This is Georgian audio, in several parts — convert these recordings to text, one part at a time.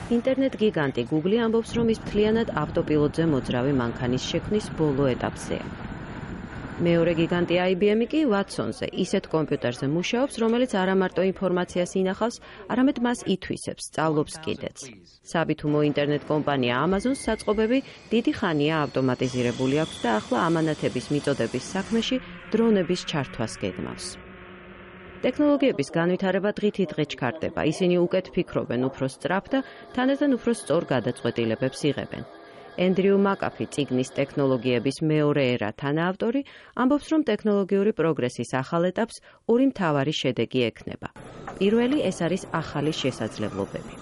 ინტერნეტ გიგანტი Google ამბობს, რომ ის მთლიანად ავტოპილოტზე მოძრავი მანქანის შექმნის ბოლო ეტაპზეა. მეორე გიგანტი IBM კი Watson-ზე ისეთ კომპიუტერზე მუშაობს, რომელიც არა მარტო ინფორმაციას ინახავს, არამედ მას ითვისებს, სწავლობს კიდეც. საბითუმო ინტერნეტ კომპანია Amazon-ს საწყობები დიდი ხანია ავტომატიზირებული აქვს და ახლა ამანათების მიწოდების საქმეში დრონების ჩართვას გეგმავს. ტექნოლოგიების განვითარება დღითიდღე ჩქარდება, ისინი უკეთ ფიქრობენ, უფრო სწრაფ და თანდათან უფრო სწორ გადაწყვეტილებებს იღებენ. Andrew McAfee წიგნის ტექნოლოგიების მეორე ერა თანაავტორი ამბობს, რომ ტექნოლოგიური პროგრესის ახალ ეტაპს ორი მთავარი შედეგი ექნება. პირველი ეს არის ახალი შესაძლებლობები.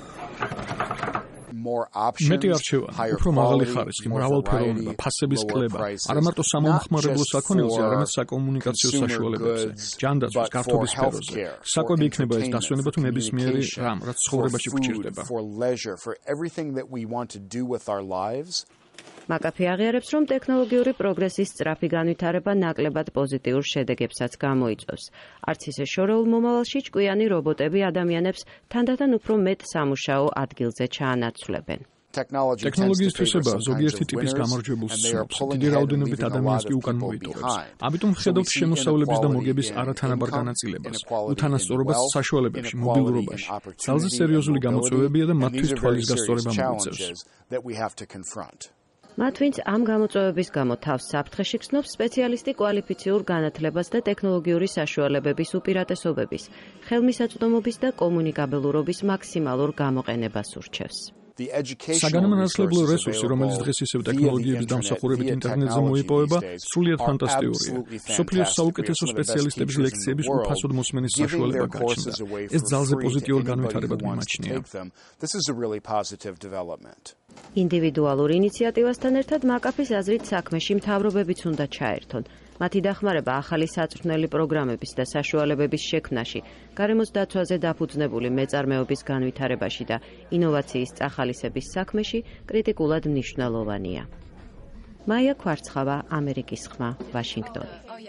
მეტი არჩევანი, უფრო მაღალი ხარისხი, მრავალფეროვნება, ფასების კლება, არა მარტო სამომხმარებლო საქონელზე, არამედ საკომუნიკაციო საშუალებებზე, ჯანდაცვის, გართობის სფეროზე. საკვები იქნება ეს დასვენება თუ ნებისმიერი რამ, რაც ცხოვრებაში გვჭირდება. McAfee აღიარებს, რომ ტექნოლოგიური პროგრესის სწრაფი განვითარება ნაკლებად პოზიტიურ შედეგებსაც გამოიწვევს. არც ისე შორეულ მომავალში ჭკვიანი რობოტები ადამიანებს თანდათან უფრო მეტ სამუშაო ადგილზე ჩაანაცვლებენ. ტექნოლოგიის თვისება ზოგიერთი ტიპის გამარჯვებულს ცნობს, დიდი რაოდენობით ადამიანს კი უკან მოიტოვებს. ამიტომ ვხედავთ შემოსავლების და მოგების არათანაბარ განაწილებას, უთანასწორობას საშუალებებში, მობილურობაში. ძალზე სერიოზული გამოწვევებია და მათთვის თვალის გასწორება მოუწევს. მათ, ვინც ამ გამოწვევების გამო თავს საფრთხეში გრძნობს, სპეციალისტი კვალიფიციურ განათლებას და ტექნოლოგიური საშუალებების უპირატესობების, ხელმისაწვდომობის და კომუნიკაბელურობის მაქსიმალურ გამოყენებას ურჩევს. საგანმანათლებლო რესურსი, რომელიც დღეს ისევ ტექნოლოგიების დამსახურებით ინტერნეტზე მოიპოვება, სრულიად ფანტასტიკურია. მსოფლიოს საუკეთესო სპეციალისტების ლექციების უფასოდ მოსმენის საშუალება გაჩნდა. ეს ძალზე პოზიტიურ განვითარებად მიმაჩნია. ინდივიდუალურ ინიციატივასთან ერთად McAfee-ს აზრით საქმეში მთავრობებიც უნდა ჩაერთონ. მათი დახმარება ახალი საწვრთნელი პროგრამების და საშუალებების შექმნაში, გარემოს დაცვაზე დაფუძნებული მეწარმეობის განვითარებაში და ინოვაციის წახალისების საქმეში კრიტიკულად მნიშვნელოვანია. მაია ქვარცხავა, ამერიკის ხმა, ვაშინგტონი.